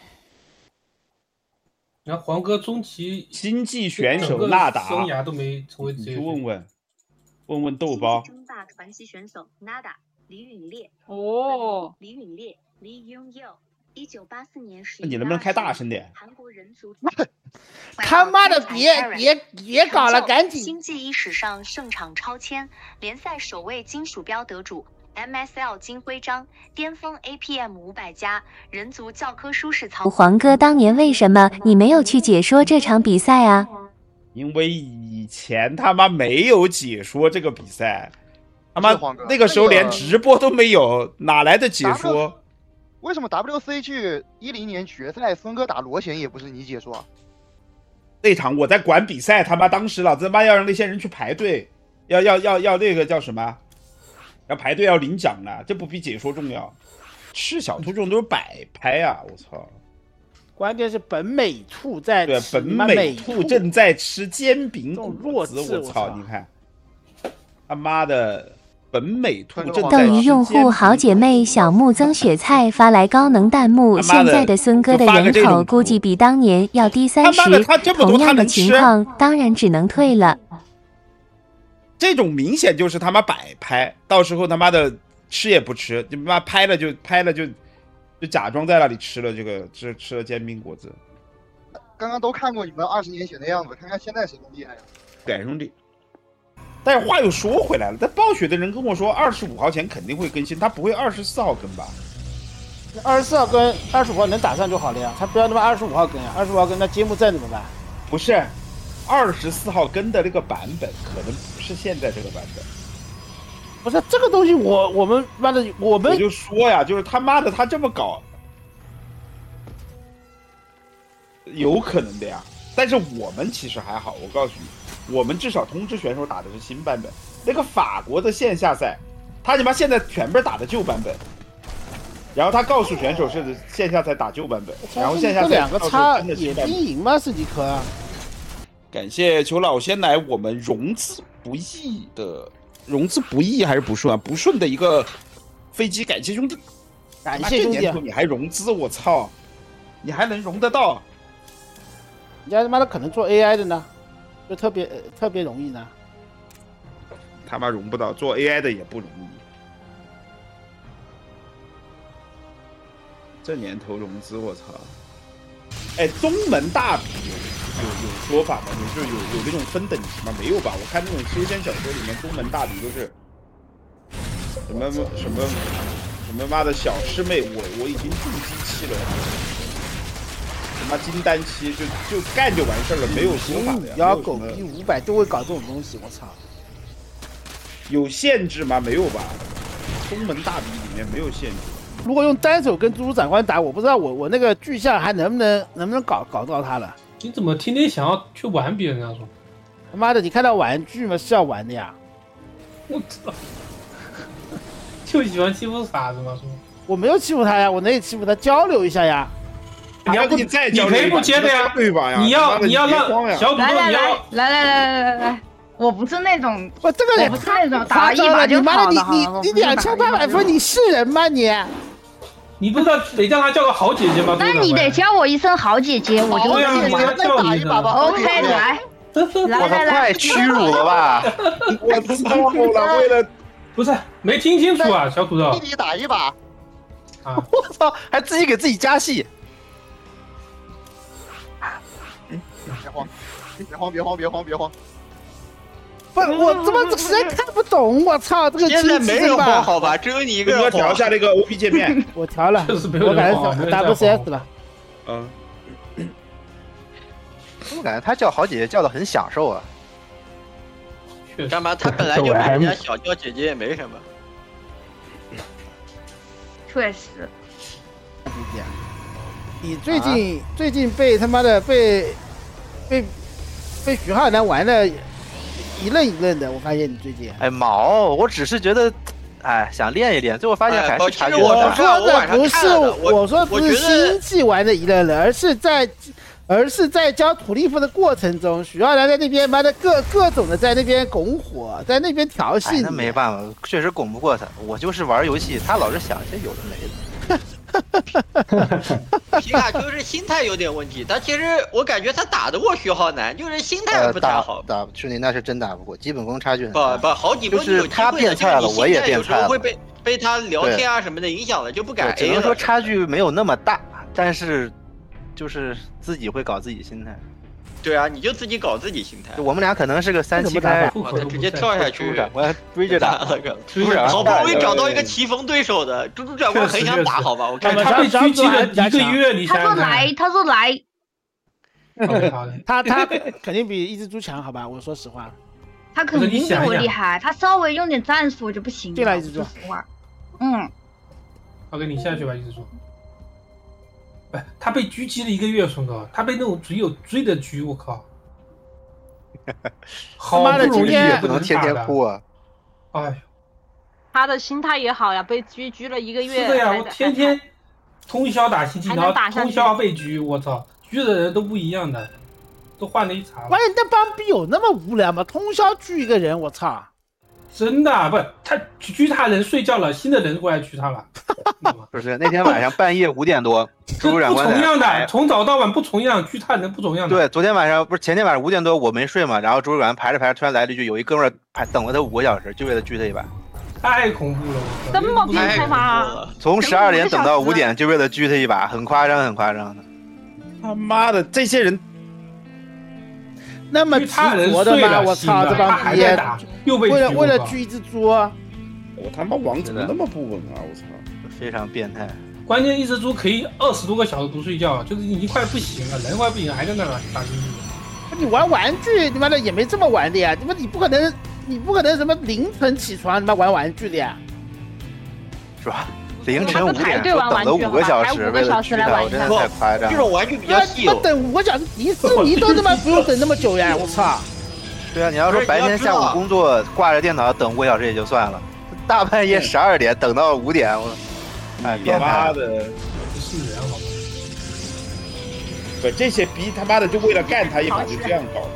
然后黄哥中期星际选手纳达生涯都没成为职业， 你去问问豆包。 争霸传奇选手 Nada 李允烈李允烈 Lee Young Yo，1984年11月， 你能不能开大声点？ 韩国人族他妈的别搞了，赶紧！ 星际史上胜场超千，联赛首位金鼠标得主。MSL 金徽章，巅峰 APM 500加，人族教科书式操。 黄哥当年为什么你没有去解说这场比赛啊？ 因为以前他妈没有解说这个比赛，他妈那个时候连直播都没有，哪来的解说？ 为什么 WC 去10年决赛，孙哥打罗贤也不是你解说啊？ 那场我在管比赛，他妈当时老子妈要让那些人去排队，要那个叫什么？要排队要领奖呢，这不比解说重要？吃小兔这种都是摆拍啊！我操！ 关键是本美兔在对，本美兔正在吃煎饼果子，我操！你看，他妈的，本美兔正在吃煎饼。 等于用户好姐妹小木曾雪菜发来高能弹幕，现在的孙哥的人口估计比当年要低30，同样的情况当然只能退了。 这种明显就是他妈摆拍，到时候他妈的吃也不吃，就他妈拍了就假装在那里吃了这个吃了煎饼果子。 刚刚都看过你们20年前的样子，看看现在谁更厉害呀？ 对，兄弟。但是话又说回来了，但暴雪的人跟我说25号前肯定会更新，他不会24号更吧 ？24号跟25号能打上就好了呀，他不要他妈25号更呀，25号更那揭幕战怎么办？ 不是，24号更的那个版本可能不是现在这个版本。 不是这个东西我们妈的我就说呀，就是他妈的他这么搞，有可能的呀。但是我们其实还好，我告诉你，我们至少通知选手打的是新版本。那个法国的线下赛，他他妈现在全部打的旧版本，然后他告诉选手是线下赛打旧版本，然后线下赛这两个差也并赢吗？是几颗啊？ 感谢求老仙来我们融资不易还是不顺啊？不顺的一个飞机，感谢兄弟， 感谢兄弟！ 这年头你还融资，我操，你还能融得到？ 人家他妈的可能做 AI 的呢，就特别容易呢。 他妈融不到，做 AI 的也不容易。这年头融资，我操！哎，宗门大比有说法吗？就是有那种分等级吗？没有吧？我看那种修仙小说里面，宗门大比都是什么妈的小师妹，我已经筑基期了，什么金丹期就干就完事儿了，没有说法的呀。 要狗逼500都会搞这种东西，我操！ 有限制吗？没有吧？宗门大比里面没有限制。 如果用单手跟猪猪长官打，我不知道我那个巨象还能不能搞到他了。 你怎么天天想要去玩别人啊？说他妈的，你看到玩具吗？是要玩的呀！ 我操，就喜欢欺负傻子吗？说我没有欺负他呀，我哪里欺负他？交流一下呀！ 你要不你可以不接的呀？你要让小土豆，你要来。我不是那种， 我这个也不是那种打一把就跑的。 你2800分，你是人吗你？ 你不知道得叫他叫个好姐姐吗？ 那你得叫我一声好姐姐，我就再打一把吧。 OK， 来， 太屈辱了吧！ 我操了，为了不是没听清楚啊，小土豆。 弟弟打一把啊！我操，还自己给自己加戏。 别慌！ 不，我他妈实在看不懂，我操，这个现在没人慌好吧？只有你一个人慌。 调一下那个 OP 界面， 我调了，我感觉 WCS 了。 我感觉他叫好姐姐叫的很享受啊。 干嘛？他本来就比人家小，叫姐姐也没什么。 确实。 你最近被他妈的被徐浩南玩的一愣的，我发现你最近。 哎毛，我只是觉得，哎想练一练，最后发现还是差距。 我说不是星际玩的一愣，而是在教土利夫的过程中，许浩南在那边妈的各种的在那边拱火，在那边调戏你。 那没办法，确实拱不过他。我就是玩游戏，他老是想些有的没的。 皮卡丘是心态有点问题，他其实我感觉他打得过徐浩南，就是心态不太好。 打兄弟那是真打不过，基本功差距很大。 不，好几波就是他变菜了，我也变菜了。 会被他聊天啊什么的影响了，就不敢 A 了。 只能说差距没有那么大，但是就是自己会搞自己心态。 对啊，你就自己搞自己心态。 我们俩可能是个3期开， 他直接跳下去， 我还追着打了个。 好不容易找到一个棋逢对手的，猪猪长官很想打，好吧？我看他被狙击了1个月，你他说来， OK， 好的， 他肯定比一只猪强，好吧？我说实话， 他肯定比我厉害，他稍微用点战术就不行。 对了，一只猪。 OK， 你下去吧，一只猪。哎，他被狙击了1个月，孙哥，他被那种只有追的狙，我靠！好不容易也不能天天哭啊！ 哎呦， 他的心态也好呀，被狙了1个月。 是的呀，我天天通宵打星际，然后通宵被狙，我操，狙的人都不一样的，都换了一茬。 关键那帮逼有那么无聊吗？通宵狙一个人，我操！ 真的不是他狙他人睡觉了，新的人过来狙他了。 不是那天晚上半夜5点多，蜘蛛长官不重样的，从早到晚不重样，狙他人不重样的。 对，昨天晚上不是前天晚上5点多我没睡嘛，然后蜘蛛长官排着，突然来了一句，有一哥们儿等了他5个小时，就为了狙他一把。 太恐怖了， 这么变态吗？ 从12点等到5点，就为了狙他一把，很夸张，很夸张的。 他妈的，这些人那么执着的吗？我操，这帮逼为了狙一只猪， 我他妈网怎么那么不稳啊！我操， 非常变态。 关键一只猪可以20多个小时不睡觉，就是已经快不行了，人快不行，还在那打游戏。 你玩玩具，你妈的也没这么玩的呀！你不可能什么凌晨起床他妈玩玩具的呀， 是吧？凌晨5点等了5个小时，为了狙他，我真的太夸张。 这种玩具比较稀有。 等5个小时，迪士尼都他妈不用等那么久呀！我操！ 对啊，你要说白天下午工作挂着电脑等5个小时也就算了，大半夜12点等到5点，我哎变态的， 不是人好吗？ 不，这些逼他妈的就为了干他一把就这样搞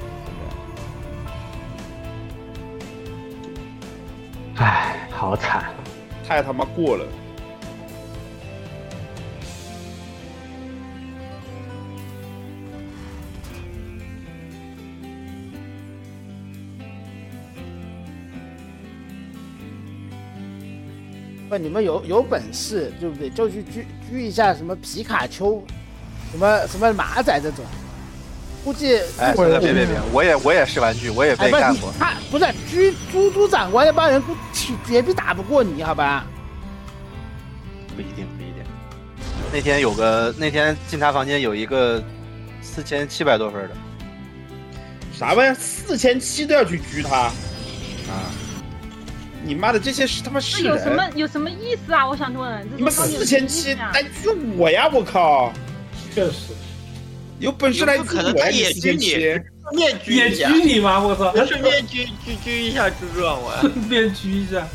他。哎，好惨， 太他妈过了。 不，你们有本事对不对？就去狙一下什么皮卡丘，什么马仔这种，估计哎，别，我也是玩具，我也被干过。 他不是狙猪长官那帮人，绝逼打不过你，好吧？ 不一定。那天进他房间有一个4700多分的， 啥玩意儿？4700都要去狙他啊！你妈的，这些是他妈是人！ 有什么意思啊？我想问， 你们4700来狙我呀！我靠， 确实有本事来可能他也狙你，面狙也狙你吗？我操！ 顺便狙一下蜘蛛啊！我顺便狙一下。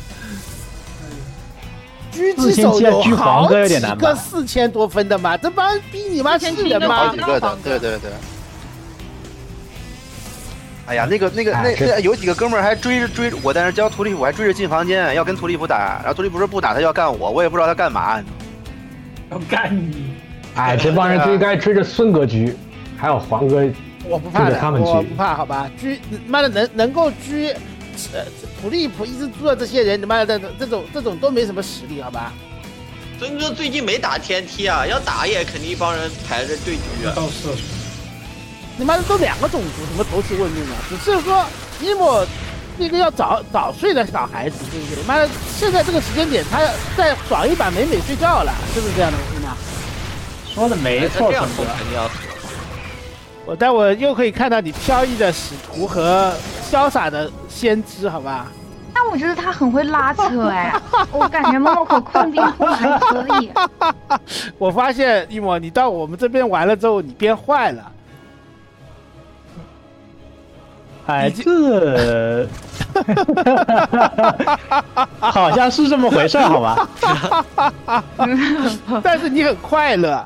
狙击手有好几个4000多分的嘛？这帮逼你妈是人吗？ 好几个的，对。哎呀，那有几个哥们儿还追我，在那教图利普，还追着进房间，要跟图利普打，然后图利普说不打，他要干我也不知道他干嘛。 要干你！ 哎，这帮人就应该追着孙哥狙，还有黄哥， 我不怕的， 他们我不怕，好吧？狙，妈的能够狙，图利普一只猪的这些人，他妈的这种都没什么实力，好吧？ 孙哥最近没打天梯啊，要打也肯定一帮人排着队狙啊。 倒是。 你妈的都2个种族，怎么投石问命啊？只是说尼莫那个要早睡的小孩子，对不对？妈的，现在这个时间点，他再爽一把美睡觉了，是不是这样的吗？ 说的没错， 这样说肯定要死。 我待会又可以看到你飘逸的使徒和潇洒的先知，好吧？ 但我觉得他很会拉车哎，我感觉猫可控冰控还可以。 我发现尼莫，你到我们这边玩了之后，你变坏了。 哎，这好像是这么回事，好吧？ 但是你很快乐。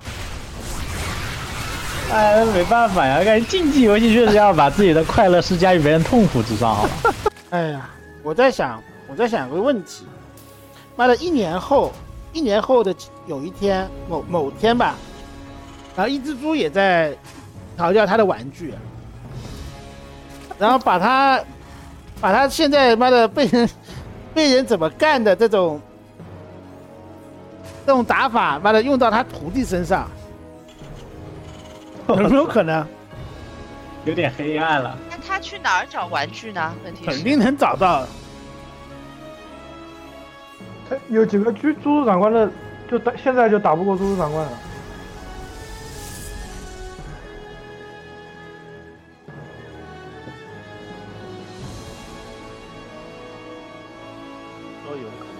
哎，没办法呀，感觉竞技游戏确实要把自己的快乐施加于别人痛苦之上，好吧？ 哎呀，我在想个问题，妈的，一年后的有一天，某天吧，然后一只猪也在调教他的玩具。然后把他现在妈的被人怎么干的这种打法，妈的用到他徒弟身上，有没有可能？ 有点黑暗了。 那他去哪儿找玩具呢？问题是肯定能找到。 他有几个狙猪长官的，现在就打不过猪长官了。 都有可能。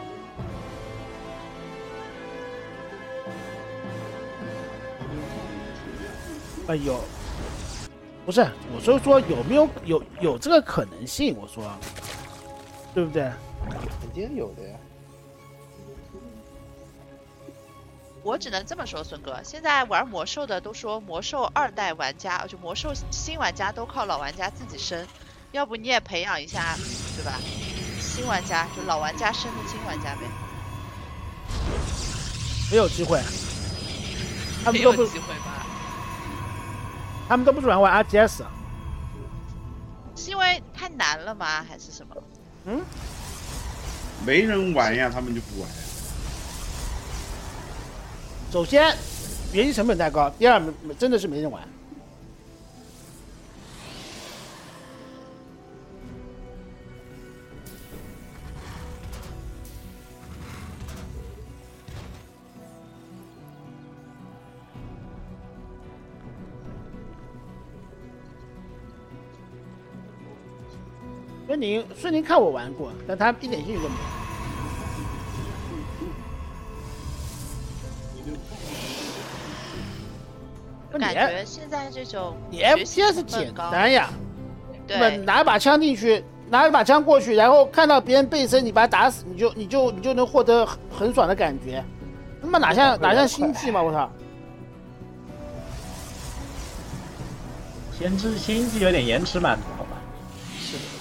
有，不是，我说有没有这个可能性？我说，对不对？ 肯定有的呀。 我只能这么说，孙哥，现在玩魔兽的都说魔兽2代玩家，就魔兽新玩家都靠老玩家自己升，要不你也培养一下，对吧？新玩家就老玩家升的新玩家呗。 没有机会，他们都不机会吧？ 他们都不喜欢玩 RGS， 是因为太难了吗？还是什么？ 嗯， 没人玩呀，他们就不玩呀。 首先，学习成本太高；第二，真的是没人玩。孙宁看我玩过，但他一点兴趣都没有。 感觉现在这种你 FPS 简单呀， 对， 拿一把枪进去，拿一把枪过去，然后看到别人背身，你把他打死，你就能获得很爽的感觉。他妈哪像星际嘛，我操！ 星际有点延迟满足，好吧？ 是的。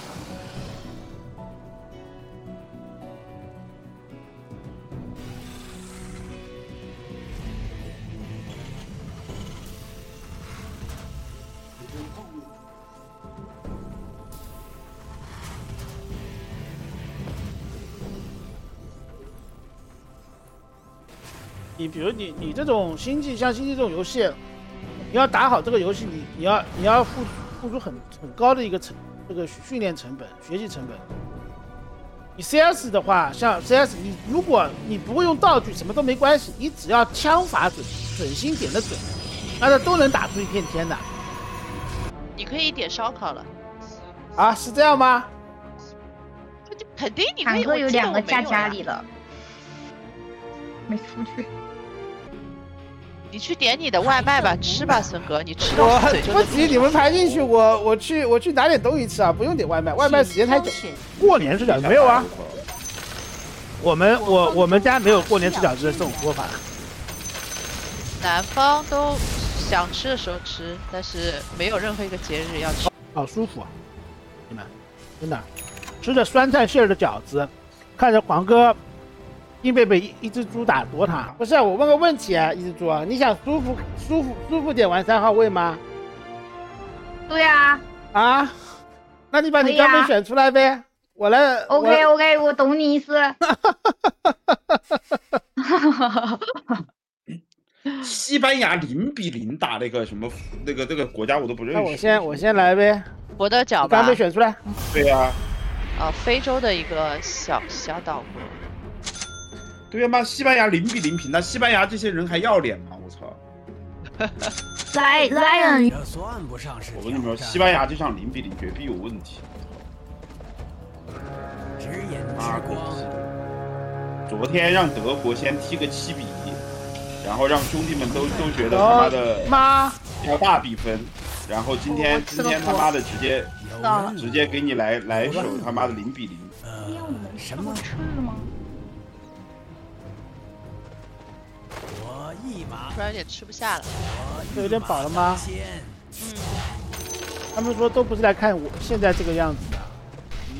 你比如你这种星际这种游戏，你要打好这个游戏，你要付出很高的一个这个训练成本、学习成本。你 CS 的话，像 CS， 如果你不会用道具，什么都没关系，你只要枪法准心点的准，那都能打出一片天的。 你可以点烧烤了。 啊，是这样吗？ 肯定你可以。 坦克有2个在家里了，没出去。 你去点你的外卖吧，吃吧，孙哥，你吃到嘴就不急，你们排进去，我去拿点东西吃啊，不用点外卖，外卖时间太久。过年吃饺子没有啊？我们家没有过年吃饺子的这种说法。 南方都想吃的时候吃，但是没有任何一个节日要吃。 好舒服啊，你们真的吃着酸菜馅的饺子，看着黄哥。硬被一只猪打躲塔，不是我问个问题啊，一只猪啊，你想舒服点玩3号位吗？ 对呀。 啊？那你把你装备选出来呗，我来。 OK， 我懂你意思。 西班牙0-0打那个什么那个国家我都不认识。 那我先来呗。 我的脚吧。 装备选出来。 对呀。 非洲的一个小岛国。 对呀妈，西班牙0-0平，那西班牙这些人还要脸吗？我操！ Lion， 我跟你们说，西班牙这场0-0绝逼有问题。妈个逼的！昨天让德国先踢个7-1，然后让兄弟们都觉得他妈的要大比分，然后今天他妈的直接给你来手他妈的0-0。 什么吃吗？ 突然有点吃不下了， 有点饱了吗？他们说都不是来看我现在这个样子。